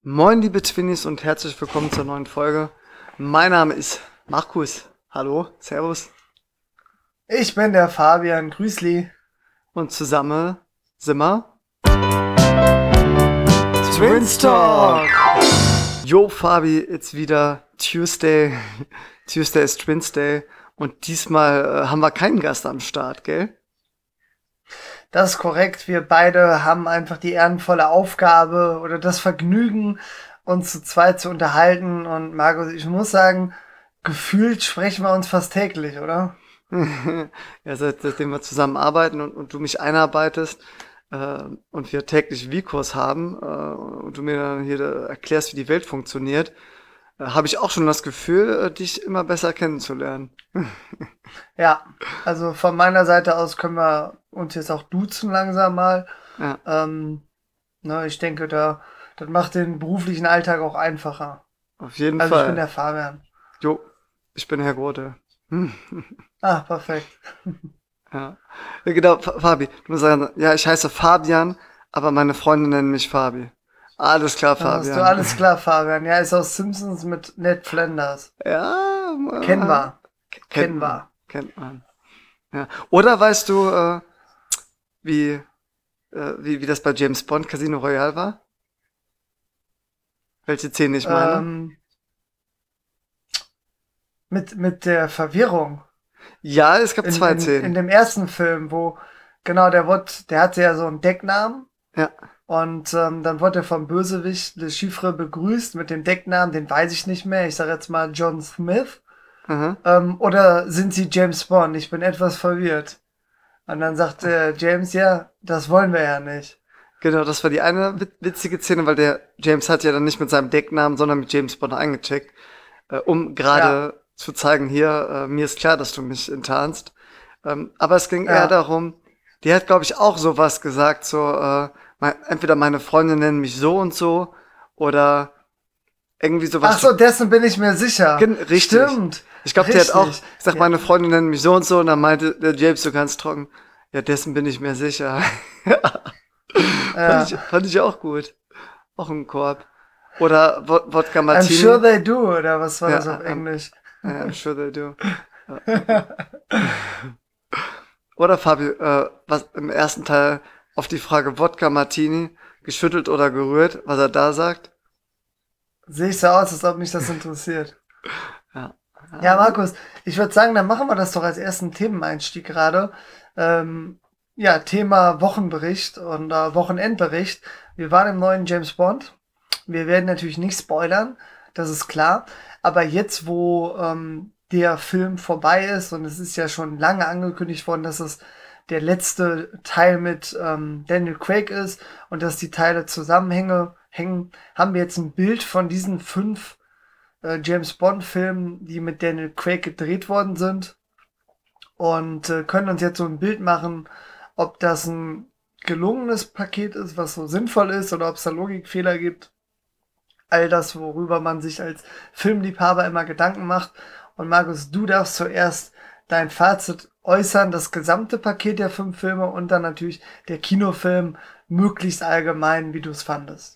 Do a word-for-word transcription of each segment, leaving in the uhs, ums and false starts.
Moin liebe Twinnies und herzlich willkommen zur neuen Folge. Mein Name ist Markus. Hallo, Servus. Ich bin der Fabian, Grüßli. Und zusammen sind wir Twins Talk. Jo Fabi, it's wieder Tuesday. Tuesday ist Twins Day. Und diesmal äh, haben wir keinen Gast am Start, gell? Das ist korrekt. Wir beide haben einfach die ehrenvolle Aufgabe oder das Vergnügen, uns zu zweit zu unterhalten. Und Markus, ich muss sagen, gefühlt sprechen wir uns fast täglich, oder? Ja, seit- seitdem wir zusammen arbeiten und, und du mich einarbeitest äh, und wir täglich V-Kurs haben äh, und du mir dann hier äh, erklärst, wie die Welt funktioniert, äh, habe ich auch schon das Gefühl, äh, dich immer besser kennenzulernen. Ja, also von meiner Seite aus können wir uns jetzt auch duzen langsam mal. Ja, Ähm, ne, ich denke, da, das macht den beruflichen Alltag auch einfacher. auf jeden Also ich bin Fall. der Fabian. Jo, ich bin Herr Grote. Hm. Ah, perfekt. Ja. Ja, genau, Fa- Fabi. Du musst sagen, ja, ich heiße Fabian, aber meine Freunde nennen mich Fabi. Alles klar, Dann hast du Fabian. alles klar, Fabian. Ja, ist aus Simpsons mit Ned Flanders. Ja, Kennen äh, wir. kennt Kennen man, wir. kennt man. Ja. Oder weißt du, äh, wie, äh, wie, wie das bei James Bond Casino Royale war? Welche Szene ich meine? Ähm, mit, mit der Verwirrung. Ja, es gab In, zwei in, in Szenen. dem ersten Film, wo, genau, der wurde, der hatte ja so einen Decknamen. Ja. Und ähm, dann wurde er vom Bösewicht Le Chiffre begrüßt mit dem Decknamen, den weiß ich nicht mehr. Ich sage jetzt mal John Smith. Aha. Ähm, oder sind Sie James Bond? Ich bin etwas verwirrt. Und dann sagt äh, James, ja, das wollen wir ja nicht. Genau, das war die eine wit- witzige Szene, weil der James hat ja dann nicht mit seinem Decknamen, sondern mit James Bond eingecheckt, äh, um Ja, gerade zu zeigen, hier, äh, mir ist klar, dass du mich enttarnst. Ähm, aber es ging eher ja. darum, die hat, glaube ich, auch sowas gesagt, so, äh, mein, entweder meine Freunde nennen mich so und so oder irgendwie Ach sowas. so, dessen bin ich mir sicher. Gen- Richtig. Stimmt. Ich glaube, der hat auch Richtig. gesagt, Ja, meine Freunde nennen mich so und so und dann meinte der James so ganz trocken, ja, dessen bin ich mir sicher. Fand ich, ja. fand ich auch gut. Auch ein Korb. Oder Wod- Wodka I'm sure Martini. they do, oder was war Ja, das auf I'm, Englisch? I'm sure they do. Ja. Oder Fabi, äh, was im ersten Teil auf die Frage Wodka Martini, geschüttelt oder gerührt, was er da sagt? Sehe ich so aus, als ob mich das interessiert. Ja. Ja, Ja, Markus, ich würde sagen, dann machen wir das doch als ersten Themeneinstieg gerade. Ähm, ja, Thema Wochenbericht und äh, Wochenendbericht. Wir waren im neuen James Bond. Wir werden natürlich nicht spoilern, das ist klar. Aber jetzt, wo ähm, der Film vorbei ist und es ist ja schon lange angekündigt worden, dass es der letzte Teil mit ähm, Daniel Craig ist und dass die Teile zusammenhängen, hängen, haben wir jetzt ein Bild von diesen fünf äh, James Bond-Filmen, die mit Daniel Craig gedreht worden sind und äh, können uns jetzt so ein Bild machen, ob das ein gelungenes Paket ist, was so sinnvoll ist oder ob es da Logikfehler gibt. All das, worüber man sich als Filmliebhaber immer Gedanken macht. Und Markus, du darfst zuerst dein Fazit äußern, das gesamte Paket der fünf Filme und dann natürlich der Kinofilm möglichst allgemein, wie du es fandest.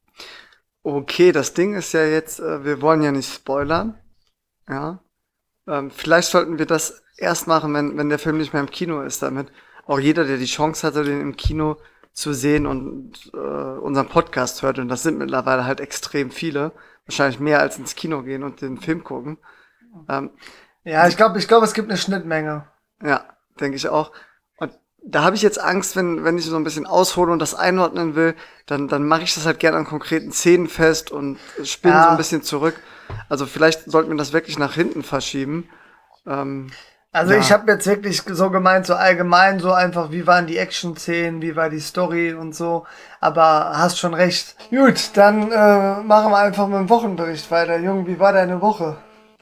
okay, das Ding ist ja jetzt, äh, wir wollen ja nicht spoilern. Ja. Ähm, vielleicht sollten wir das erst machen, wenn, wenn der Film nicht mehr im Kino ist, damit auch jeder, der die Chance hatte, den im Kino zu sehen und äh, unseren Podcast hört, und das sind mittlerweile halt extrem viele, wahrscheinlich mehr als ins Kino gehen und den Film gucken. Ähm, Ja, ich glaube, ich glaube, es gibt eine Schnittmenge. ja, denke ich auch. Und da habe ich jetzt Angst, wenn, wenn ich so ein bisschen aushole und das einordnen will, dann, dann mache ich das halt gerne an konkreten Szenen fest und spinne so ein Ja, bisschen zurück. Also vielleicht sollten wir das wirklich nach hinten verschieben. Ähm, also ich ja. habe jetzt wirklich so gemeint, so allgemein, so einfach, wie waren die Action-Szenen, wie war die Story und so. Aber hast schon recht. Gut, dann äh, machen wir einfach mit dem Wochenbericht weiter. Junge, wie war deine Woche?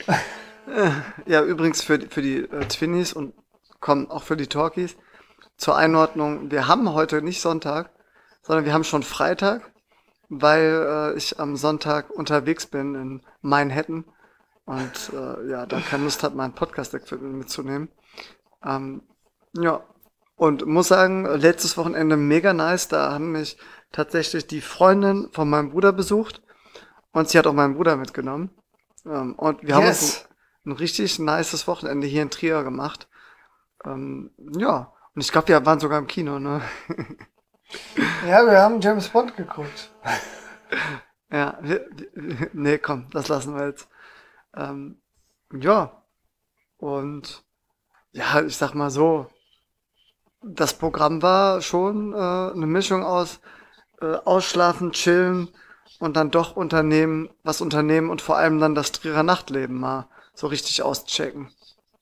Ja, übrigens für, die- für die äh, Twinnies und kommen auch für die Talkies zur Einordnung. Wir haben heute nicht Sonntag, sondern wir haben schon Freitag, weil äh, ich am Sonntag unterwegs bin in Manhattan und äh, ja, da keine Lust habe, mein Podcast-Equipment mitzunehmen. Ähm, ja, und muss sagen, letztes Wochenende mega nice. Da haben mich tatsächlich die Freundin von meinem Bruder besucht. Und sie hat auch meinen Bruder mitgenommen. Ähm, und wir haben uns Yes. ein, ein richtig nices Wochenende hier in Trier gemacht. Ähm, ja, und ich glaube, wir waren sogar im Kino, ne? Ja, wir haben James Bond geguckt. Ja, wir, wir, nee, komm, das lassen wir jetzt. Ähm, ja, und ja, ich sag mal so, das Programm war schon äh, eine Mischung aus äh, Ausschlafen, Chillen und dann doch Unternehmen, was unternehmen und vor allem dann das Trierer Nachtleben mal so richtig auschecken.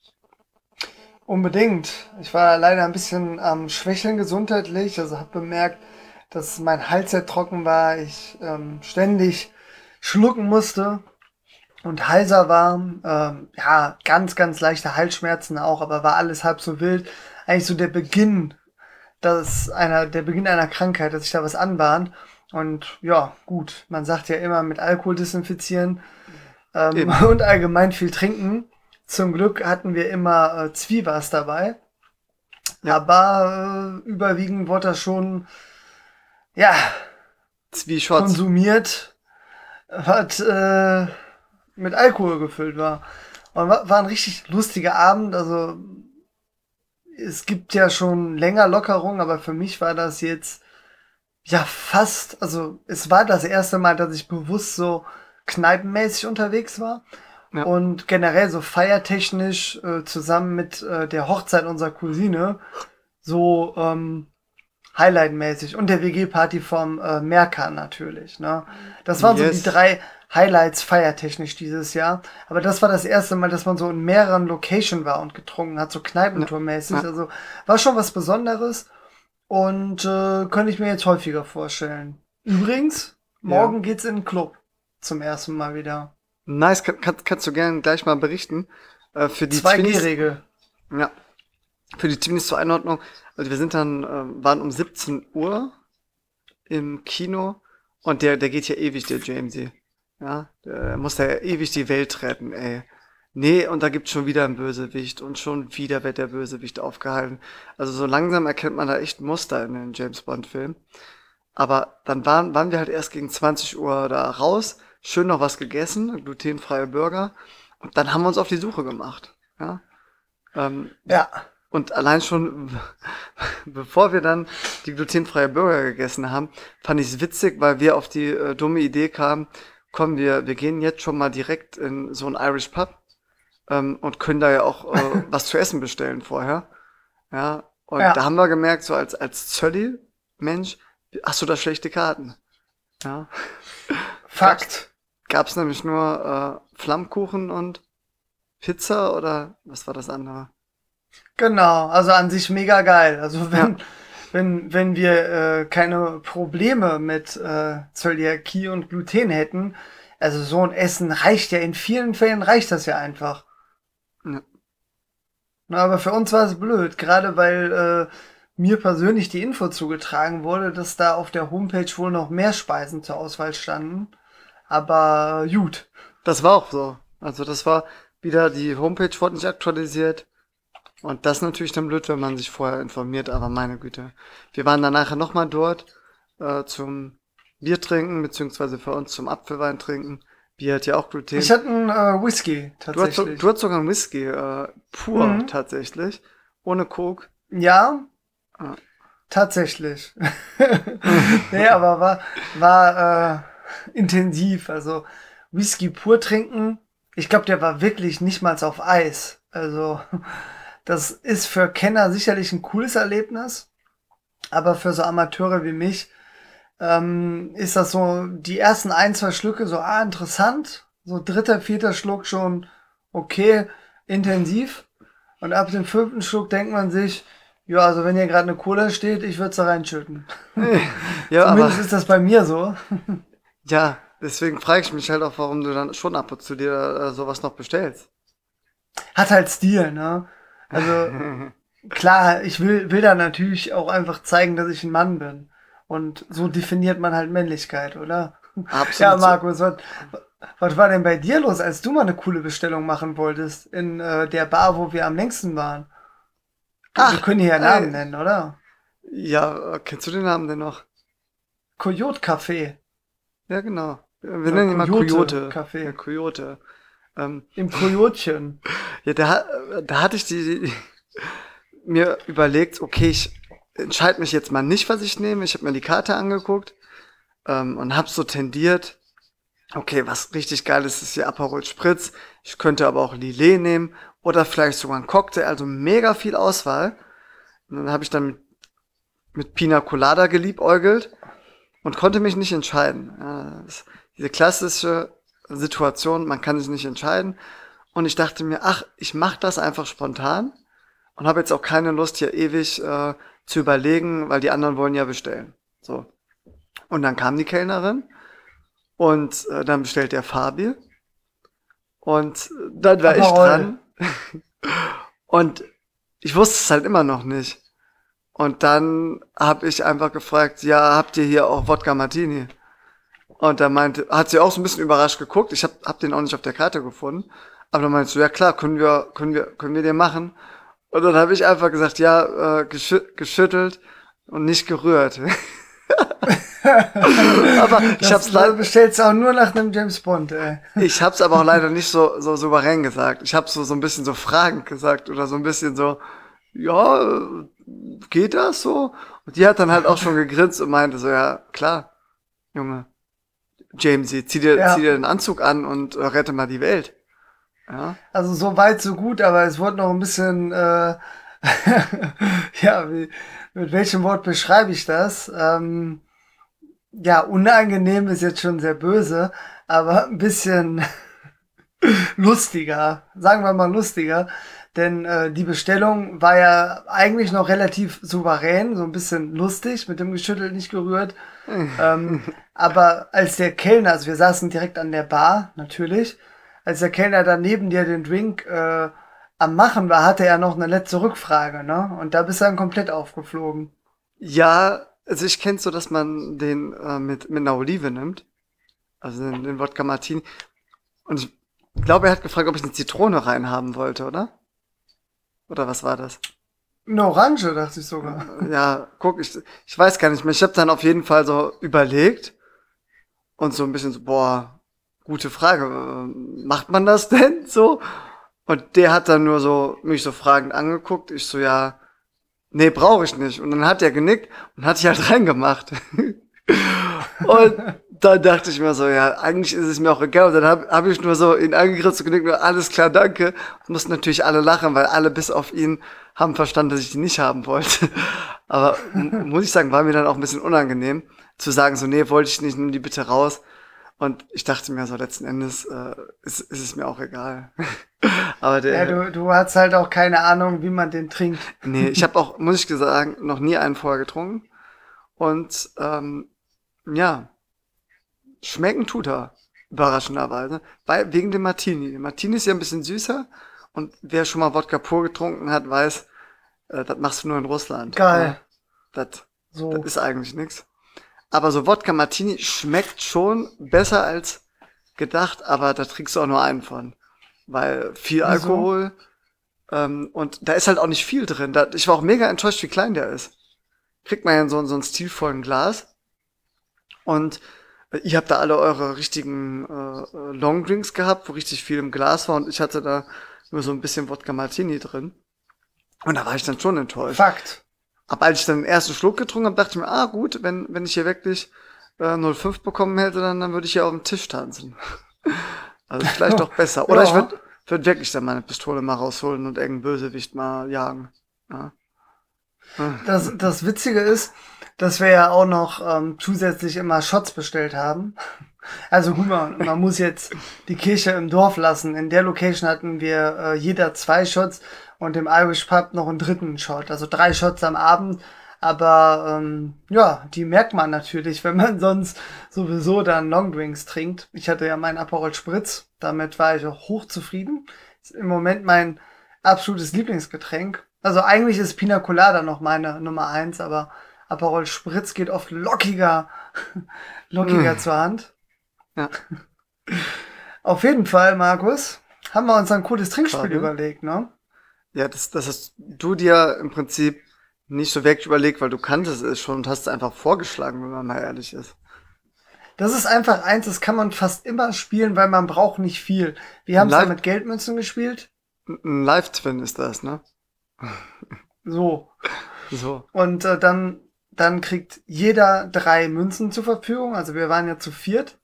Unbedingt. Ich war leider ein bisschen am Schwächeln gesundheitlich, also habe bemerkt, dass mein Hals sehr trocken war, ich ähm, ständig schlucken musste und heiser war. Ähm, ja, ganz, ganz leichte Halsschmerzen auch, aber war alles halb so wild. Eigentlich so der Beginn, dass einer, der Beginn einer Krankheit, dass sich da was anbahnt. Und ja, gut, man sagt ja immer mit Alkohol desinfizieren ähm, Eben. und allgemein viel trinken. Zum Glück hatten wir immer äh, Zwiebaß dabei, Ja, aber äh, überwiegend wurde das schon, ja, Zwieshots. konsumiert, was äh, mit Alkohol gefüllt war. Und wa- war ein richtig lustiger Abend. Also es gibt ja schon länger Lockerung, aber für mich war das jetzt ja fast, also es war das erste Mal, dass ich bewusst so kneipenmäßig unterwegs war. Ja, Und generell so feiertechnisch äh, zusammen mit äh, der Hochzeit unserer Cousine so ähm, Highlight-mäßig und der W G-Party vom äh, Merkan natürlich. Ne? Das waren so die yes. drei Highlights feiertechnisch dieses Jahr. Aber das war das erste Mal, dass man so in mehreren Locations war und getrunken hat, so Ja, Kneipentour-mäßig. ja, Also war schon was Besonderes und äh, könnte ich mir jetzt häufiger vorstellen. Übrigens, ja. morgen geht's in den Club zum ersten Mal wieder. Nice, kann, kann, kannst du gerne gleich mal berichten. Äh, für die Twinnies, zwei G-Regel. ja, für die Twinnies zur Einordnung. Also wir sind dann, ähm, waren um siebzehn Uhr im Kino und der, der geht ja ewig, der Jamesy. Ja, der muss da ja ewig die Welt retten, ey. Nee, und da gibt's schon wieder einen Bösewicht und schon wieder wird der Bösewicht aufgehalten. Also so langsam erkennt man da echt Muster in den James Bond Filmen. Aber dann waren, waren wir halt erst gegen zwanzig Uhr da raus, schön noch was gegessen, glutenfreie Burger. Und dann haben wir uns auf die Suche gemacht. Ja? Ähm, Ja. und allein schon, bevor wir dann die glutenfreie Burger gegessen haben, fand ich es witzig, weil wir auf die äh, dumme Idee kamen, komm, wir, wir gehen jetzt schon mal direkt in so ein Irish Pub ähm, und können da ja auch äh, was zu essen bestellen vorher. Ja, und da Ja. haben wir gemerkt, so als, als Zölli-Mensch, hast du da schlechte Karten. Ja. Gab's, Fakt. gab's nämlich nur äh, Flammkuchen und Pizza oder was war das andere? Genau, also an sich mega geil. Also Ja, wenn, wenn, wenn wir äh, keine Probleme mit äh, Zöliakie und Gluten hätten, also so ein Essen reicht ja, in vielen Fällen reicht das ja einfach. ja, Na, aber für uns war es blöd, gerade weil äh, mir persönlich die Info zugetragen wurde, dass da auf der Homepage wohl noch mehr Speisen zur Auswahl standen. Aber äh, gut. das war auch so. Also das war wieder, die Homepage wurde nicht aktualisiert. Und das ist natürlich dann blöd, wenn man sich vorher informiert, aber meine Güte. Wir waren dann nachher nochmal dort äh, zum Bier trinken, beziehungsweise für uns zum Apfelwein trinken. Bier hat ja auch Ich Gluten. hatte einen äh, Whisky Du hast, so, du tatsächlich. hast sogar einen Whisky, äh, pur Mhm. tatsächlich, ohne Coke. Ja, Ah. tatsächlich. Nee, aber war, war äh, intensiv. Also Whisky pur trinken. Ich glaube, der war wirklich nicht mal auf Eis. Also das ist für Kenner sicherlich ein cooles Erlebnis. Aber für so Amateure wie mich ähm, ist das so die ersten ein, zwei Schlücke so, ah, interessant. So dritter, vierter Schluck schon okay, intensiv. Und ab dem fünften Schluck denkt man sich, ja, also wenn hier gerade eine Cola steht, ich würde da reinschütten. Ja, aber Zumindest ist das bei mir so. ja, deswegen frage ich mich halt auch, warum du dann schon ab und zu dir äh, sowas noch bestellst. Hat halt Stil, ne? Also klar, ich will, will da natürlich auch einfach zeigen, dass ich ein Mann bin. Und so definiert man halt Männlichkeit, oder? Ja, Absolut so. Markus, was, was war denn bei dir los, als du mal eine coole Bestellung machen wolltest in äh, der Bar, wo wir am längsten waren? Wir Ach, können hier ja Namen ey, nennen, oder? ja, äh, kennst du den Namen denn noch? Coyote Café. Ja, genau. Wir Oder nennen ihn mal Coyote. Coyote-Café. Ja, Coyote. Ähm, Im Coyotchen. ja, da, da hatte ich die, die, mir überlegt, okay, ich entscheide mich jetzt mal nicht, was ich nehme. Ich habe mir die Karte angeguckt ähm, und habe so tendiert, okay, was richtig geil ist, ist hier Aperol Spritz. Ich könnte aber auch Lillet nehmen oder vielleicht sogar einen Cocktail, also mega viel Auswahl. Und dann habe ich dann mit, mit Pina Colada geliebäugelt und konnte mich nicht entscheiden. Ja, das, diese klassische Situation, man kann sich nicht entscheiden. Und ich dachte mir, ach, ich mache das einfach spontan und habe jetzt auch keine Lust, hier ewig äh, zu überlegen, weil die anderen wollen ja bestellen. So. Und dann kam die Kellnerin und äh, dann bestellt der Fabi. Und dann war ich Aperol. dran. Und ich wusste es halt immer noch nicht. Und dann habe ich einfach gefragt, ja, habt ihr hier auch Wodka Martini? Und da meinte, hat sie auch so ein bisschen überrascht geguckt. Ich hab, hab den auch nicht auf der Karte gefunden. Aber dann meinte sie, ja klar, können wir, können wir, können wir den machen. Und dann habe ich einfach gesagt, ja, äh, geschü geschüttelt und nicht gerührt. Aber ich Das hab's leider, bestellst auch nur nach einem James Bond, ey. ich hab's aber auch leider nicht so, so souverän gesagt. Ich hab's so, so ein bisschen so fragend gesagt oder so ein bisschen so, ja, äh, geht das so? Und die hat dann halt auch schon gegrinst und meinte so, ja, klar, Junge, Jamesy, zieh dir, Ja. zieh dir den Anzug an und äh, rette mal die Welt. Ja. Also so weit, so gut, aber es wurde noch ein bisschen, äh, ja, wie, mit welchem Wort beschreibe ich das? Ähm, ja, unangenehm ist jetzt schon sehr böse, aber ein bisschen lustiger, sagen wir mal lustiger, denn äh, die Bestellung war ja eigentlich noch relativ souverän, so ein bisschen lustig, mit dem geschüttelt, nicht gerührt. ähm, aber als der Kellner, also wir saßen direkt an der Bar, natürlich, als der Kellner dann neben dir den Drink äh, am Machen war, hatte er noch eine letzte Rückfrage, ne? Und da bist du dann komplett aufgeflogen. Ja, also ich kenn's so, dass man den äh, mit, mit einer Olive nimmt. Also den, den Wodka Martini. Und ich glaube, er hat gefragt, ob ich eine Zitrone reinhaben wollte, oder? Oder was war das? Eine Orange, dachte ich sogar. Ja, guck, ich, ich weiß gar nicht mehr. Ich habe dann auf jeden Fall so überlegt und so ein bisschen so, boah, gute Frage. äh, Macht man das denn so? Und der hat dann nur so mich so fragend angeguckt. Ich so, ja, nee, brauche ich nicht. Und dann hat er genickt und hat sich halt reingemacht. Und dann dachte ich mir so, ja, eigentlich ist es mir auch egal. Und dann habe hab ich nur so ihn angegrinst und genickt, nur alles klar, danke. Und mussten natürlich alle lachen, weil alle bis auf ihn haben verstanden, dass ich die nicht haben wollte. Aber m- muss ich sagen, war mir dann auch ein bisschen unangenehm, zu sagen, so, nee, wollte ich nicht, nimm die bitte raus. Und ich dachte mir so, letzten Endes äh, ist, ist es mir auch egal. Aber Ja, der, du, du hast halt auch keine Ahnung, wie man den trinkt. nee, ich habe auch, muss ich sagen, noch nie einen vorher getrunken. Und ähm, ja, schmecken tut er, überraschenderweise. Weil, wegen dem Martini. Der Martini ist ja ein bisschen süßer. Und wer schon mal Wodka pur getrunken hat, weiß, äh, das machst du nur in Russland. Geil. Ja, das, So. das ist eigentlich nix. Aber so Wodka Martini schmeckt schon besser als gedacht, aber da trinkst du auch nur einen von. Weil viel Wieso? Alkohol ähm, und da ist halt auch nicht viel drin. Da, ich war auch mega enttäuscht, wie klein der ist. Kriegt man ja in so, so ein stilvollen Glas. Und äh, ihr habt da alle eure richtigen äh, äh, Longdrinks gehabt, wo richtig viel im Glas war und ich hatte da nur so ein bisschen Wodka Martini drin. Und da war ich dann schon enttäuscht. Fakt. Aber als ich dann den ersten Schluck getrunken habe, dachte ich mir, ah gut, wenn, wenn ich hier wirklich äh, null Komma fünf bekommen hätte, dann, dann würde ich hier auf dem Tisch tanzen. Also vielleicht doch besser. Oder Ja. ich würde würd wirklich dann meine Pistole mal rausholen und irgendeinen Bösewicht mal jagen. Ja. Das, das Witzige ist, dass wir ja auch noch ähm, zusätzlich immer Shots bestellt haben. Also gut, man, man muss jetzt die Kirche im Dorf lassen. In der Location hatten wir äh, jeder zwei Shots und im Irish Pub noch einen dritten Shot. Also drei Shots am Abend. Aber ähm, ja, die merkt man natürlich, wenn man sonst sowieso dann Longdrinks trinkt. Ich hatte ja meinen Aperol Spritz. Damit war ich auch hochzufrieden. Ist im Moment mein absolutes Lieblingsgetränk. Also eigentlich ist Pina Colada noch meine Nummer eins, aber Aperol Spritz geht oft lockiger, lockiger Mm. zur Hand. Ja. Auf jeden Fall, Markus, haben wir uns ein cooles Trinkspiel Schade. überlegt, ne? Ja, das, das hast du dir im Prinzip nicht so wirklich überlegt, weil du kanntest es schon und hast es einfach vorgeschlagen, wenn man mal ehrlich ist. Das ist einfach eins, das kann man fast immer spielen, weil man braucht nicht viel. Wir haben es ja mit Geldmünzen gespielt. Ein Live-Twin ist das, ne? So. So. Und äh, dann, dann kriegt jeder drei Münzen zur Verfügung. Also wir waren ja zu viert.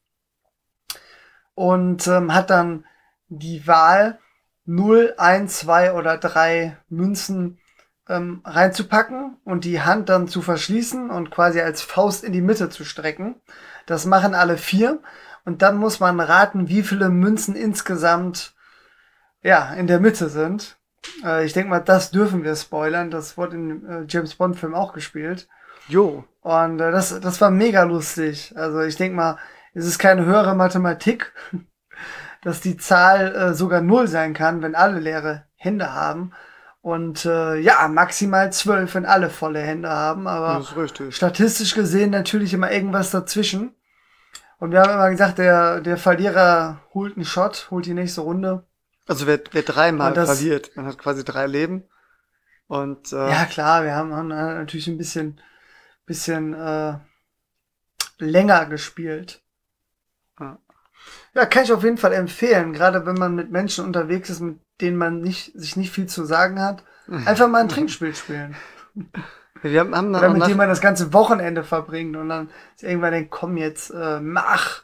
Und ähm, hat dann die Wahl, null, eins, zwei oder drei Münzen ähm, reinzupacken und die Hand dann zu verschließen und quasi als Faust in die Mitte zu strecken. Das machen alle vier. Und dann muss man raten, wie viele Münzen insgesamt ja in der Mitte sind. Äh, ich denke mal, das dürfen wir spoilern. Das wurde im äh, James Bond Film auch gespielt. Jo. Und äh, das, das war mega lustig. Also ich denke mal, es ist keine höhere Mathematik, dass die Zahl äh, sogar null sein kann, wenn alle leere Hände haben. Und äh, ja, maximal zwölf, wenn alle volle Hände haben. Aber Das ist richtig. statistisch gesehen natürlich immer irgendwas dazwischen. Und wir haben immer gesagt, der, der Verlierer holt einen Shot, holt die nächste Runde. Also wer, wer dreimal Und das- verliert, man hat quasi drei Leben. Und äh, Ja, klar, wir haben, haben natürlich ein bisschen, bisschen äh, länger gespielt. Ja. Ja, kann ich auf jeden Fall empfehlen, gerade wenn man mit Menschen unterwegs ist, mit denen man nicht, sich nicht viel zu sagen hat. Einfach mal ein Trinkspiel spielen. wir haben, haben dann Oder auch mit nach, dem man das ganze Wochenende verbringt und dann ist irgendwann denkt, komm jetzt, äh, mach.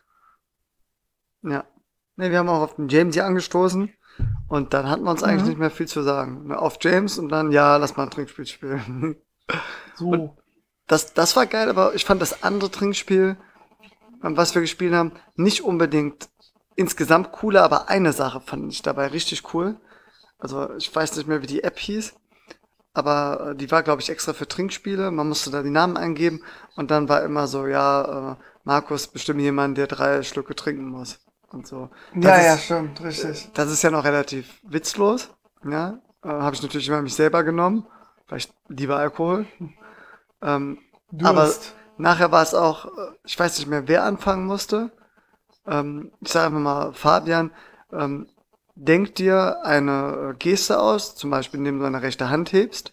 ja. Nee, wir haben auch auf den James hier angestoßen und dann hatten wir uns eigentlich Mhm. nicht mehr viel zu sagen. Ne, auf James und dann, ja, lass mal ein Trinkspiel spielen. So. Das, das war geil, aber ich fand das andere Trinkspiel, was wir gespielt haben, nicht unbedingt insgesamt cooler, aber eine Sache fand ich dabei richtig cool. Also ich weiß nicht mehr, wie die App hieß, aber äh, die war, glaube ich, extra für Trinkspiele. Man musste da die Namen eingeben und dann war immer so, ja, äh, Markus, bestimme jemanden, der drei Schlücke trinken muss und so. Das Ja, ist, ja, stimmt, richtig. Das ist ja noch relativ witzlos, ja. Äh, Habe ich natürlich immer mich selber genommen, weil ich liebe Alkohol. Ähm, aber Durst. nachher war es auch, äh, ich weiß nicht mehr, wer anfangen musste. Ähm, ich sage einfach mal, Fabian, ähm, denk dir eine äh, Geste aus, zum Beispiel indem du deine rechte Hand hebst.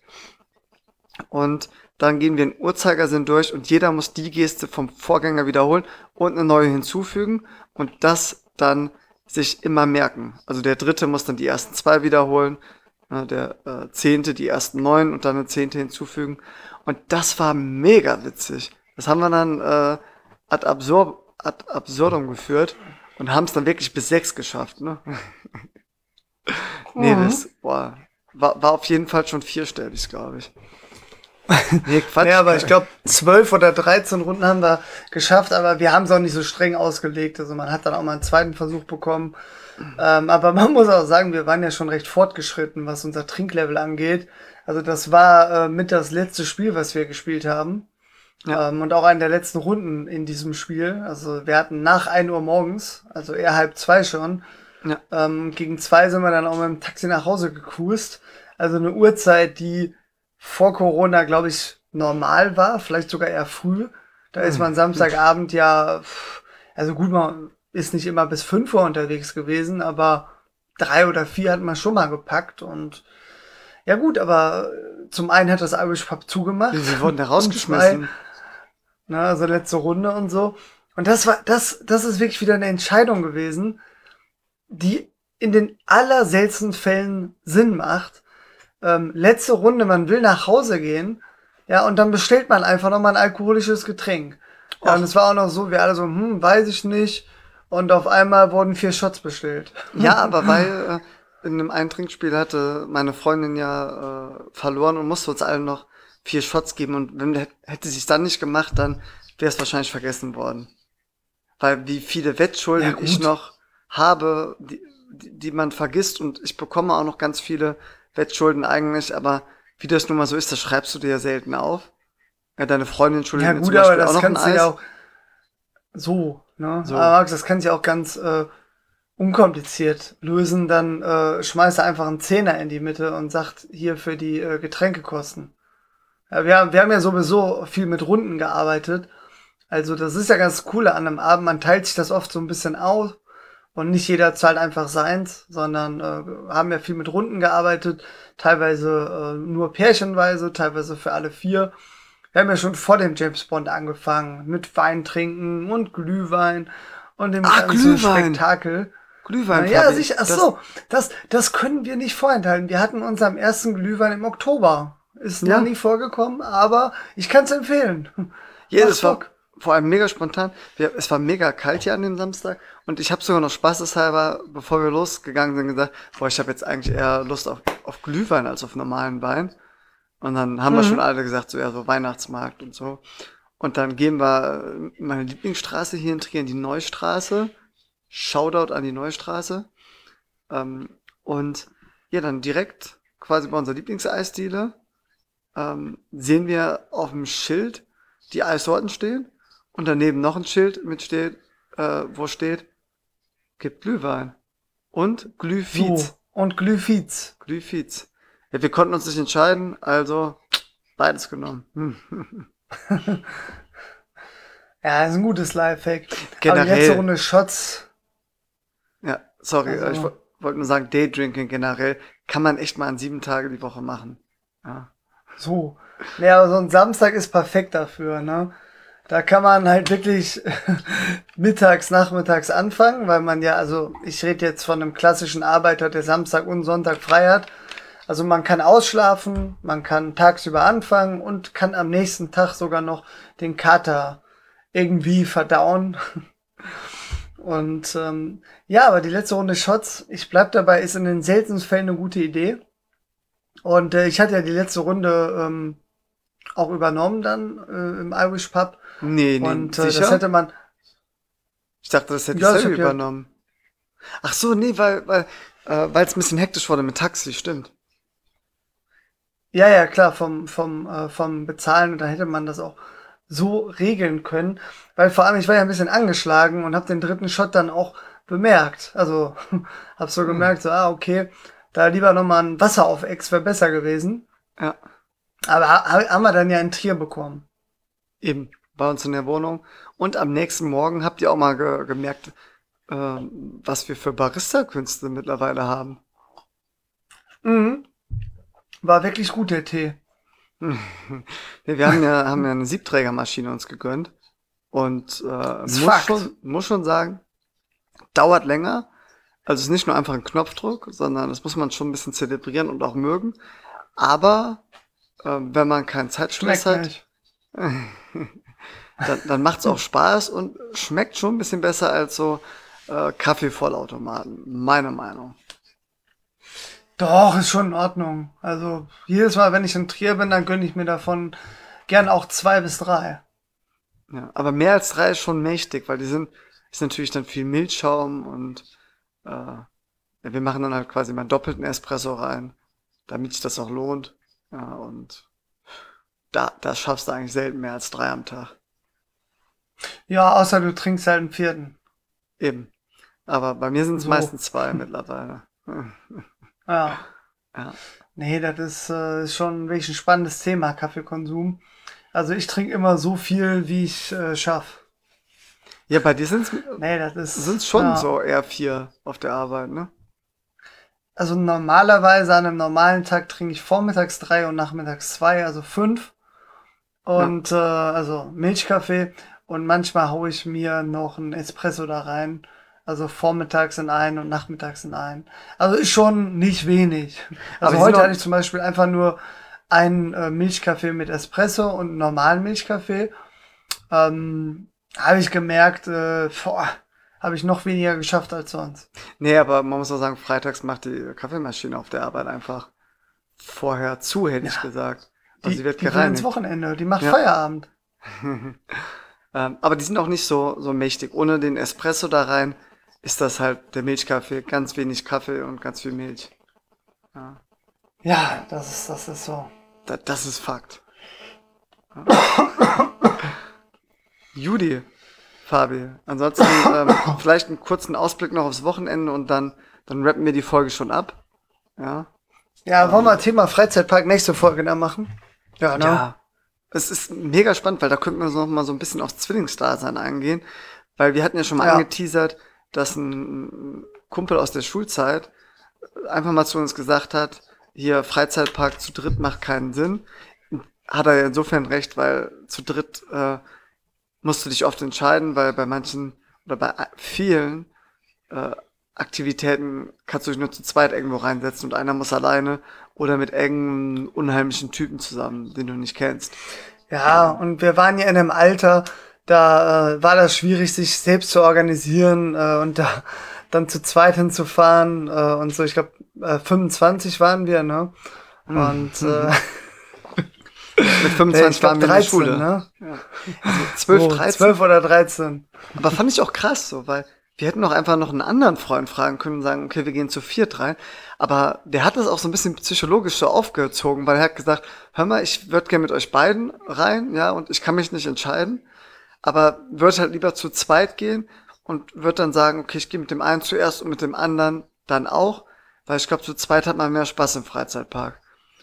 Und dann gehen wir in Uhrzeigersinn durch und jeder muss die Geste vom Vorgänger wiederholen und eine neue hinzufügen und das dann sich immer merken. Also der Dritte muss dann die ersten zwei wiederholen, äh, der äh, Zehnte die ersten neun und dann eine Zehnte hinzufügen. Und das war mega witzig. Das haben wir dann äh, ad, absurd, ad absurdum geführt und haben es dann wirklich bis sechs geschafft. Ne? Nee, Mhm. das boah, war, war auf jeden Fall schon vierstellig, glaube ich. Nee, Quatsch. Ja, aber ich glaube, zwölf oder dreizehn Runden haben wir geschafft, aber wir haben es auch nicht so streng ausgelegt. Also man hat dann auch mal einen zweiten Versuch bekommen. Ähm, aber man muss auch sagen, wir waren ja schon recht fortgeschritten, was unser Trinklevel angeht. Also das war äh, mit das letzte Spiel, was wir gespielt haben. Ja. Ähm, und auch eine der letzten Runden in diesem Spiel. Also wir hatten nach ein Uhr morgens, also eher halb zwei schon. Ja. Ähm, gegen zwei sind wir dann auch mit dem Taxi nach Hause gecruised. Also eine Uhrzeit, die vor Corona, glaube ich, normal war, vielleicht sogar eher früh. Da ist man Samstagabend ja, pff, also gut, man ist nicht immer bis fünf Uhr unterwegs gewesen, aber drei oder vier hat man schon mal gepackt und ja gut, aber zum einen hat das Irish Pub zugemacht. Sie wurden da Und rausgeschmissen. zwei, ne, also letzte Runde und so. Und das war, das, das ist wirklich wieder eine Entscheidung gewesen, die in den allerseltensten Fällen Sinn macht. Ähm, letzte Runde, man will nach Hause gehen, ja, und dann bestellt man einfach nochmal ein alkoholisches Getränk. Ja, Och. und es war auch noch so, wir alle so, hm, weiß ich nicht. Und auf einmal wurden vier Shots bestellt. Ja, aber weil äh, in einem einen Trinkspiel hatte meine Freundin ja äh, verloren und musste uns allen noch vier Shots geben. Und wenn hätte sie es dann nicht gemacht, dann wäre es wahrscheinlich vergessen worden. Weil wie viele Wettschulden Ja, gut. ich noch habe, die, die, die man vergisst. Und ich bekomme auch noch ganz viele Wettschulden eigentlich. Aber wie das nun mal so ist, das schreibst du dir ja selten auf. Ja, deine Freundin schuldet Ja mir gut, zum aber Beispiel auch das noch ein kannst du Eis. ja auch so, ne? So. Aber Max, das kannst du ja auch ganz äh, unkompliziert lösen. Dann äh, schmeißt er einfach einen Zehner in die Mitte und sagt, hier für die äh, Getränkekosten. Ja, wir, haben- wir haben ja sowieso viel mit Runden gearbeitet. Also das ist ja ganz cool an einem Abend. Man teilt sich das oft so ein bisschen aus und nicht jeder zahlt einfach seins, sondern äh, haben ja viel mit Runden gearbeitet. Teilweise äh, nur pärchenweise, teilweise für alle vier. Wir haben ja schon vor dem James Bond angefangen mit Wein trinken und Glühwein und dem Ah, ganzen Glühwein. Spektakel. Glühwein, Na ja, Fabi. sicher. Ach Das- so, das, das können wir nicht vorenthalten. Wir hatten unseren ersten Glühwein im Oktober. Ist Ja. noch nie vorgekommen, aber ich kann es empfehlen. Ja, Macht das war Bock. vor allem mega spontan. Wir, es war mega kalt hier an dem Samstag und ich habe sogar noch spaßeshalber, bevor wir losgegangen sind, gesagt, boah, ich habe jetzt eigentlich eher Lust auf, auf Glühwein als auf normalen Wein. Und dann haben wir Mhm. schon alle gesagt, so ja, so Weihnachtsmarkt und so. Und dann gehen wir in meine Lieblingsstraße hier in Trier, in die Neustraße. Shoutout an die Neustraße. Ähm, und ja, dann direkt quasi bei unserer Lieblingseisdiele ähm, sehen wir auf dem Schild die Eissorten stehen und daneben noch ein Schild mit steht, äh, wo steht, gibt Glühwein und Glühfiez. So. Und Glühfiez. Glühfiez. Ja, wir konnten uns nicht entscheiden, also beides genommen. Hm. Ja, ist ein gutes Lifehack. Aber die Generell. letzte Runde Shots. Ja, sorry, Also- äh, ich wo- wollte nur sagen, Daydrinking generell kann man echt mal an sieben Tage die Woche machen. Ja. So. Ja, aber so ein Samstag ist perfekt dafür, ne? Da kann man halt wirklich mittags, nachmittags anfangen, weil man ja, also ich rede jetzt von einem klassischen Arbeiter, der Samstag und Sonntag frei hat. Also man kann ausschlafen, man kann tagsüber anfangen und kann am nächsten Tag sogar noch den Kater irgendwie verdauen. Und ähm, ja, aber die letzte Runde Shots, ich bleib dabei, ist in den seltensten Fällen eine gute Idee. Und äh, ich hatte ja die letzte Runde ähm, auch übernommen dann äh, im Irish Pub. Nee, nee, Und äh, das sicher? hätte man. Ich dachte, das hätte Ja, ich ich selber hab ja- übernommen. Ach so, nee, weil, weil, äh, weil es ein bisschen hektisch wurde mit Taxi, stimmt. Ja, ja, klar, vom, vom, äh, vom Bezahlen und dann hätte man das auch so regeln können. Weil vor allem, ich war ja ein bisschen angeschlagen und habe den dritten Shot dann auch bemerkt. Also hab so gemerkt, so, ah, okay, da lieber nochmal ein Wasser auf Ex wäre besser gewesen. Ja, Aber ha haben wir dann ja in Trier bekommen. eben, bei uns in der Wohnung. Und am nächsten Morgen habt ihr auch mal ge gemerkt, äh, was wir für Barista-Künste mittlerweile haben. Mhm. War wirklich gut, der Tee. Nee, wir haben ja, haben ja eine Siebträgermaschine uns gegönnt. Und äh, Ist muss Fakt. schon, muss schon sagen, dauert länger. Also es ist nicht nur einfach ein Knopfdruck, sondern das muss man schon ein bisschen zelebrieren und auch mögen. Aber äh, wenn man keinen Zeitstress Schmeckt hat, nicht. dann, dann macht es auch Spaß und schmeckt schon ein bisschen besser als so äh, Kaffeevollautomaten, meine Meinung. Doch, ist schon in Ordnung. Also jedes Mal, wenn ich in Trier bin, dann gönne ich mir davon gern auch zwei bis drei. Ja, aber mehr als drei ist schon mächtig, weil die sind, ist natürlich dann viel Milchschaum und äh, ja, wir machen dann halt quasi mal einen doppelten Espresso rein, damit sich das auch lohnt. Ja, und da, das schaffst du eigentlich selten mehr als drei am Tag. Ja, außer du trinkst halt einen vierten. Eben. Aber bei mir sind es So. meistens zwei mittlerweile. Ja. Ja. Nee, das ist, äh, ist schon wirklich ein spannendes Thema, Kaffeekonsum. Also ich trinke immer so viel, wie ich äh, schaffe. Ja, bei dir sind es Nee, das ist. sind's schon ja. so eher vier auf der Arbeit, ne? Also normalerweise an einem normalen Tag trinke ich vormittags drei und nachmittags zwei, also fünf. Und äh, also Milchkaffee. Und manchmal haue ich mir noch einen Espresso da rein. Also vormittags in einen und nachmittags in einen. Also ist schon nicht wenig. Aber Also die heute sind hatte ich zum Beispiel einfach nur einen äh, Milchkaffee mit Espresso und einen normalen Milchkaffee. Ähm, habe ich gemerkt, äh, boah, habe ich noch weniger geschafft als sonst. Nee, aber man muss auch sagen, freitags macht die Kaffeemaschine auf der Arbeit einfach vorher zu, hätte ich Ja. gesagt. Also Die, sie wird die will ins gereinigt. Wochenende, die macht Ja. Feierabend. Ähm, aber die sind auch nicht so, so mächtig. Ohne den Espresso da rein ist das halt der Milchkaffee. Ganz wenig Kaffee und ganz viel Milch. Ja, Ja, das ist, das ist so. da, das ist Fakt. Ja. Judy, Fabi. Ansonsten ähm, vielleicht einen kurzen Ausblick noch aufs Wochenende und dann, dann rappen wir die Folge schon ab. Ja. Ja, wollen wir Thema Freizeitpark nächste Folge dann machen? Ja, ne? Ja. Es ist mega spannend, weil da könnten wir so noch mal so ein bisschen aufs Zwillingsdasein eingehen. Weil wir hatten ja schon mal Ja. angeteasert, dass ein Kumpel aus der Schulzeit einfach mal zu uns gesagt hat, hier Freizeitpark zu dritt macht keinen Sinn. hat er insofern recht, weil zu dritt äh, musst du dich oft entscheiden, weil bei manchen oder bei vielen äh, Aktivitäten kannst du dich nur zu zweit irgendwo reinsetzen und einer muss alleine oder mit engen, unheimlichen Typen zusammen, den du nicht kennst. Ja, und wir waren ja in einem Alter, da äh, war das schwierig, sich selbst zu organisieren äh, und da dann zu zweit hinzufahren äh, und so. Ich glaube, äh, fünfundzwanzig waren wir, ne? Und äh, mit fünfundzwanzig ich glaub, waren wir in der dreizehn, Schule. Ne? Ja. Also zwölf, So, dreizehn. zwölf oder dreizehn. Aber fand ich auch krass so, weil wir hätten auch einfach noch einen anderen Freund fragen können und sagen, okay, wir gehen zu viert rein. Aber der hat das auch so ein bisschen psychologisch so aufgezogen, weil er hat gesagt, hör mal, ich würde gerne mit euch beiden rein, ja, und ich kann mich nicht entscheiden, aber würde halt lieber zu zweit gehen und würde dann sagen, okay, ich gehe mit dem einen zuerst und mit dem anderen dann auch, weil ich glaube, zu zweit hat man mehr Spaß im Freizeitpark.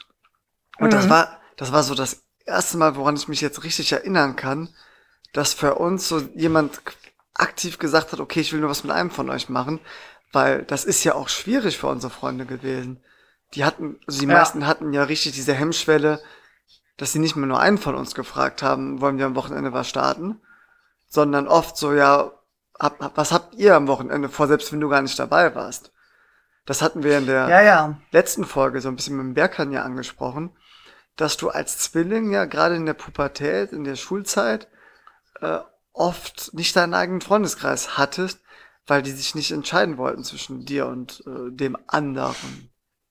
Und das Mhm. war, das war so das erste Mal, woran ich mich jetzt richtig erinnern kann, dass für uns so jemand aktiv gesagt hat, okay, ich will nur was mit einem von euch machen, weil das ist ja auch schwierig für unsere Freunde gewesen. Die hatten, also die Ja. meisten hatten ja richtig diese Hemmschwelle, dass sie nicht mehr nur einen von uns gefragt haben, wollen wir am Wochenende was starten, sondern oft so, ja, hab, hab, was habt ihr am Wochenende vor, selbst wenn du gar nicht dabei warst? Das hatten wir in der Ja, ja. letzten Folge so ein bisschen mit dem Berkan ja angesprochen, dass du als Zwilling ja gerade in der Pubertät, in der Schulzeit, äh, oft nicht deinen eigenen Freundeskreis hattest, weil die sich nicht entscheiden wollten zwischen dir und äh, dem anderen.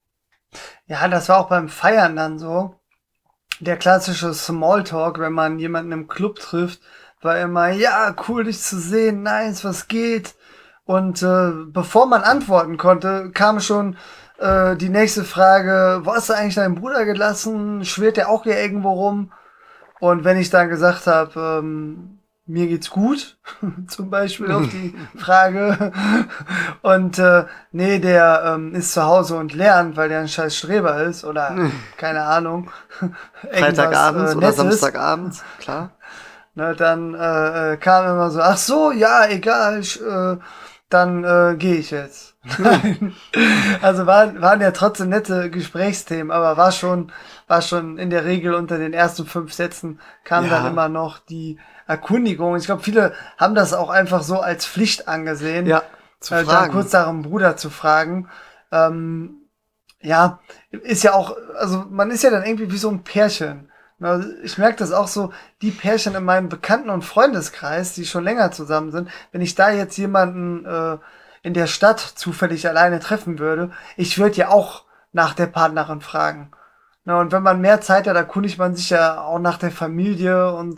Ja, das war auch beim Feiern dann so. Der klassische Smalltalk, wenn man jemanden im Club trifft, war immer, ja, cool dich zu sehen, nice, was geht? Und äh, bevor man antworten konnte, kam schon äh, die nächste Frage, wo hast du eigentlich deinen Bruder gelassen? Schwirrt der auch hier irgendwo rum? Und wenn ich dann gesagt habe, ähm, mir geht's gut, zum Beispiel auf die Frage, und äh, nee, der ähm, ist zu Hause und lernt, weil der ein scheiß Streber ist, oder keine Ahnung, Freitagabends äh, oder Nettes, Samstagabends, klar. ne, dann äh, äh, kam immer so, ach so, ja, egal, ich, äh, dann äh, gehe ich jetzt. Nein. Also waren, waren ja trotzdem nette Gesprächsthemen, aber war schon, war schon in der Regel unter den ersten fünf Sätzen kam Ja. dann immer noch die Erkundigung. Ich glaube, viele haben das auch einfach so als Pflicht angesehen, Ja, zu äh, dann fragen. kurz nach dem Bruder zu fragen. Ähm, ja, ist ja auch, also man ist ja dann irgendwie wie so ein Pärchen. Also ich merke das auch so, die Pärchen in meinem Bekannten- und Freundeskreis, die schon länger zusammen sind, wenn ich da jetzt jemanden äh, in der Stadt zufällig alleine treffen würde, ich würde ja auch nach der Partnerin fragen. Na, und wenn man mehr Zeit hat, erkundigt man sich ja auch nach der Familie und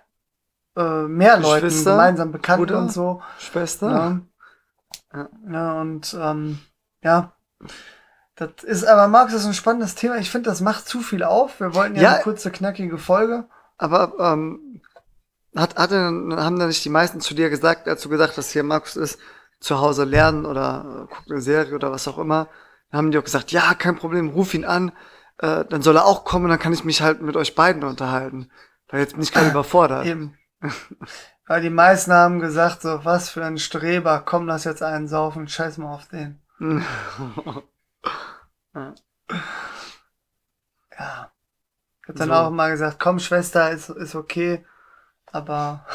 äh, mehr Leuten, Geschwister, gemeinsam Bekannten Bruder, und so. Schwester. Ne? Ja. Ja, und ähm, ja, das ist, aber Marc, das ist ein spannendes Thema. Ich finde, das macht zu viel auf. Wir wollten ja, Ja. eine kurze, knackige Folge. Aber ähm, hat, hatte, haben da nicht die meisten zu dir gesagt, als du gesagt hast, hier Markus ist zu Hause lernen oder äh, guckt eine Serie oder was auch immer, dann haben die auch gesagt, ja, kein Problem, ruf ihn an, äh, dann soll er auch kommen, dann kann ich mich halt mit euch beiden unterhalten. Weil jetzt bin ich gerade überfordert. Eben. Weil die meisten haben gesagt, so, was für ein Streber, komm, lass jetzt einen saufen, scheiß mal auf den. Ja. Ich hab dann So. auch mal gesagt, komm, Schwester, ist, ist okay, aber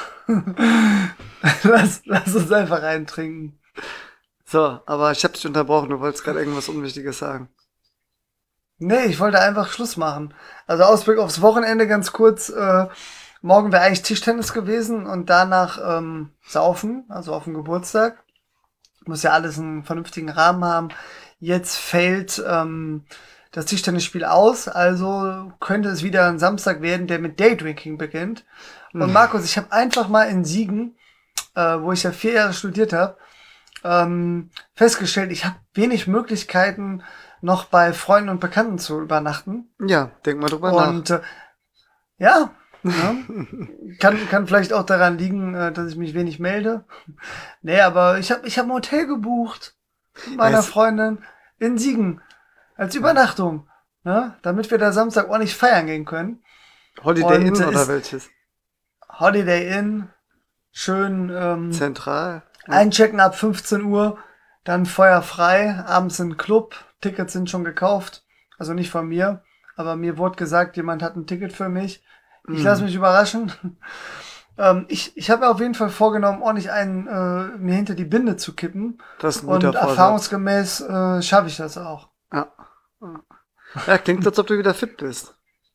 lass, lass uns einfach reintrinken. So, aber ich hab dich unterbrochen, du wolltest gerade irgendwas Unwichtiges sagen. Nee, ich wollte einfach Schluss machen. Also Ausblick aufs Wochenende ganz kurz. Äh, morgen wäre eigentlich Tischtennis gewesen und danach ähm, saufen, also auf dem Geburtstag. Muss ja alles einen vernünftigen Rahmen haben. Jetzt fällt ähm, das Tischtennisspiel aus, also könnte es wieder ein Samstag werden, der mit Daydrinking beginnt. Und Markus, ich habe einfach mal in Siegen, äh, wo ich ja vier Jahre studiert habe, ähm, festgestellt, ich habe wenig Möglichkeiten, noch bei Freunden und Bekannten zu übernachten. Ja, denk mal drüber nach. Und äh, ja, ja kann, kann vielleicht auch daran liegen, äh, dass ich mich wenig melde. Nee, aber ich habe ich hab ein Hotel gebucht mit meiner Ja, es- Freundin in Siegen als Übernachtung, ne? Damit wir da Samstag ordentlich feiern gehen können. Holiday Und, Inn äh, oder ist- welches? Holiday Inn, schön ähm, Zentral? einchecken ab fünfzehn Uhr, dann feuerfrei, abends in den Club, Tickets sind schon gekauft, also nicht von mir, aber mir wurde gesagt, jemand hat ein Ticket für mich. Ich Mhm. lasse mich überraschen. ähm, ich ich habe mir auf jeden Fall vorgenommen, ordentlich einen äh, mir hinter die Binde zu kippen. Das ist ein guter Und Vorsatz. erfahrungsgemäß äh, schaffe ich das auch. Ja. Ja, klingt, als ob du wieder fit bist.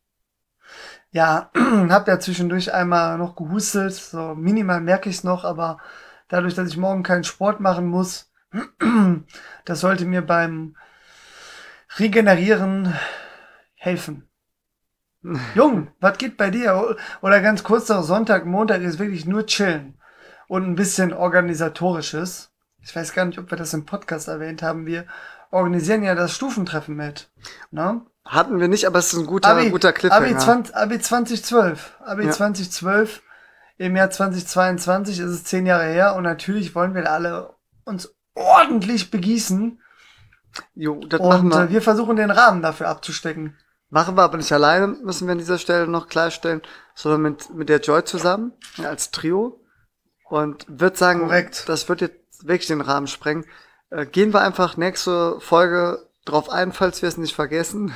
Ja, habe ja zwischendurch einmal noch gehustet. So minimal merke ich es noch, aber dadurch, dass ich morgen keinen Sport machen muss, das sollte mir beim Regenerieren helfen. Jung, was geht bei dir? Oder ganz kurz noch, Sonntag, Montag ist wirklich nur chillen und ein bisschen organisatorisches. Ich weiß gar nicht, ob wir das im Podcast erwähnt haben. Wir organisieren ja das Stufentreffen mit. Ne? Hatten wir nicht, aber es ist ein guter, Abi, guter Abi, Cliffhanger. zwanzig, Abi zweitausendzwölf. Abi Ja. zweitausendzwölf. Im Jahr zweitausendzweiundzwanzig ist es zehn Jahre her und natürlich wollen wir alle uns ordentlich begießen. Jo, das machen Und wir. äh, wir versuchen den Rahmen dafür abzustecken. Machen wir aber nicht alleine, müssen wir an dieser Stelle noch klarstellen, sondern mit, mit der Joy zusammen, ja, als Trio. Und würde sagen, Korrekt. das wird jetzt wirklich den Rahmen sprengen. Äh, gehen wir einfach nächste Folge drauf ein, falls wir es nicht vergessen.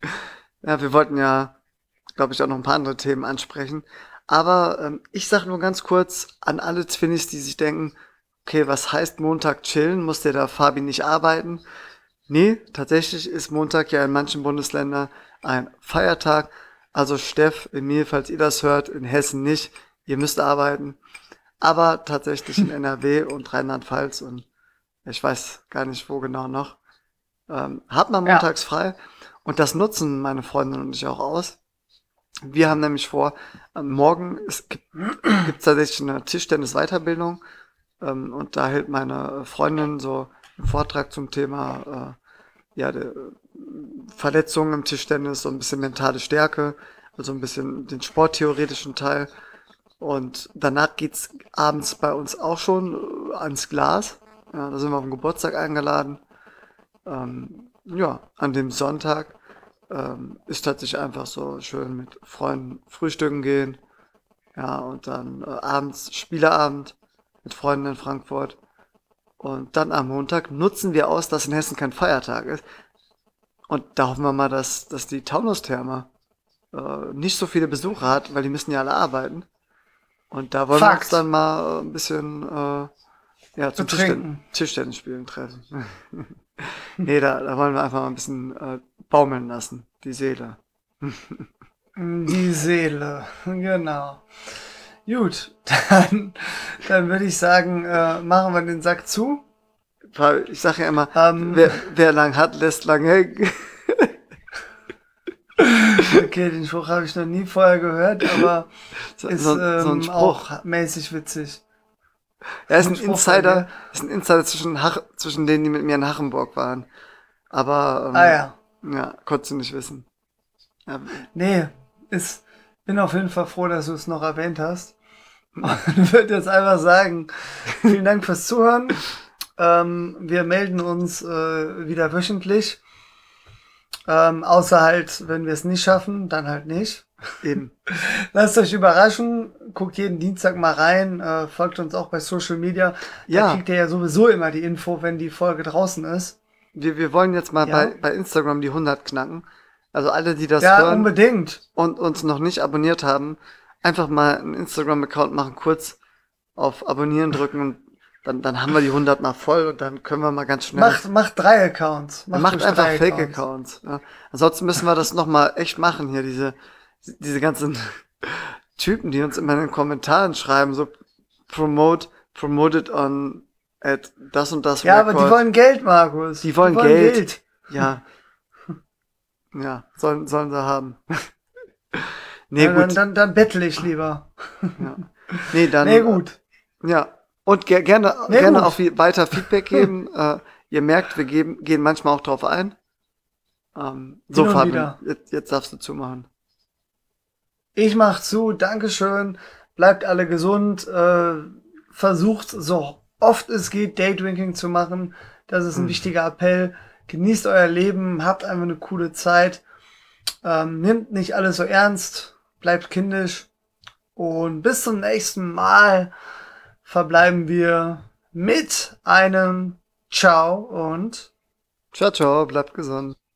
Ja, wir wollten ja, glaube ich, auch noch ein paar andere Themen ansprechen. Aber ähm, ich sag nur ganz kurz an alle Twinnies, die sich denken, okay, was heißt Montag chillen? Muss der da Fabi nicht arbeiten? Nee, tatsächlich ist Montag ja in manchen Bundesländern ein Feiertag. Also Steff, Emil, falls ihr das hört, in Hessen nicht. Ihr müsst arbeiten. Aber tatsächlich in N R W und Rheinland-Pfalz und ich weiß gar nicht, wo genau noch, ähm, hat man Ja. montags frei. Und das nutzen meine Freundin und ich auch aus. Wir haben nämlich vor, ähm, morgen es gibt es tatsächlich eine Tischtennis-Weiterbildung. Ähm, und da hält meine Freundin so einen Vortrag zum Thema äh, ja, der, Verletzungen im Tischtennis, so ein bisschen mentale Stärke, also ein bisschen den sporttheoretischen Teil. Und danach geht's abends bei uns auch schon äh, ans Glas. Ja, da sind wir auf den Geburtstag eingeladen. Ähm, ja, an dem Sonntag ähm, ist tatsächlich einfach so schön mit Freunden frühstücken gehen. Ja, und dann äh, abends Spieleabend mit Freunden in Frankfurt. Und dann am Montag nutzen wir aus, dass in Hessen kein Feiertag ist. Und da hoffen wir mal, dass, dass die Taunustherme äh, nicht so viele Besucher hat, weil die müssen ja alle arbeiten. Und da wollen wir Fakt. uns dann mal äh, ein bisschen äh, ja, zum Betrinken. Tischten Tischtennisspielen treffen. Nee, da, da wollen wir einfach mal ein bisschen äh, baumeln lassen, die Seele. Die Seele, genau. Gut, dann, dann würde ich sagen, äh, machen wir den Sack zu. Weil ich sage ja immer, Ähm, wer, wer lang hat, lässt lang hängen. Okay, den Spruch habe ich noch nie vorher gehört, aber So, ist so, so ein ähm, Spruch. auch mäßig witzig. Er ist so ein ein Spruch Insider, von dir? ist ein Insider zwischen, Hach, zwischen denen, die mit mir in Hachenburg waren. Aber ähm, Ah ja, ja, konntest du nicht wissen. Ja, nee, ist, bin auf jeden Fall froh, dass du es noch erwähnt hast. Und würde jetzt einfach sagen, vielen Dank fürs Zuhören. Ähm, wir melden uns äh, wieder wöchentlich. Ähm, außer halt, wenn wir es nicht schaffen, dann halt nicht. eben. Lasst euch überraschen, guckt jeden Dienstag mal rein, äh, folgt uns auch bei Social Media. Da Ja. kriegt ihr ja sowieso immer die Info, wenn die Folge draußen ist. Wir, wir wollen jetzt mal Ja. bei, bei Instagram die hundert knacken. Also alle, die das Ja, hören unbedingt. und uns noch nicht abonniert haben, einfach mal einen Instagram-Account machen, kurz auf Abonnieren drücken und dann, dann haben wir die hundert mal voll und dann können wir mal ganz schnell... Macht, macht drei Accounts. Macht, macht ruhig einfach drei Fake-Accounts. Ja. Ansonsten müssen wir das nochmal echt machen hier, diese, diese ganzen Typen, die uns immer in den Kommentaren schreiben, so promote, promoted on at das und das Ja, aber die Record. wollen Geld, Markus. Die wollen Geld. Ja. Ja, sollen, sollen sie haben. Nee, Ja, dann, gut. dann, dann bettel ich lieber. Ja. Nee, dann. Nee, gut. Ja. Und ge gerne, Nee, gerne gut. auch wie weiter Feedback geben. äh, ihr merkt, wir geben, gehen manchmal auch drauf ein. Ähm, so, Hin und Fabian, wieder. jetzt, jetzt darfst du zumachen. Ich mach zu, Dankeschön. Bleibt alle gesund. Äh, versucht so oft es geht, Daydrinking zu machen. Das ist ein Mhm. wichtiger Appell. Genießt euer Leben, habt einfach eine coole Zeit. Ähm, nimmt nicht alles so ernst. Bleibt kindisch. Und bis zum nächsten Mal verbleiben wir mit einem Ciao und Ciao, ciao, bleibt gesund.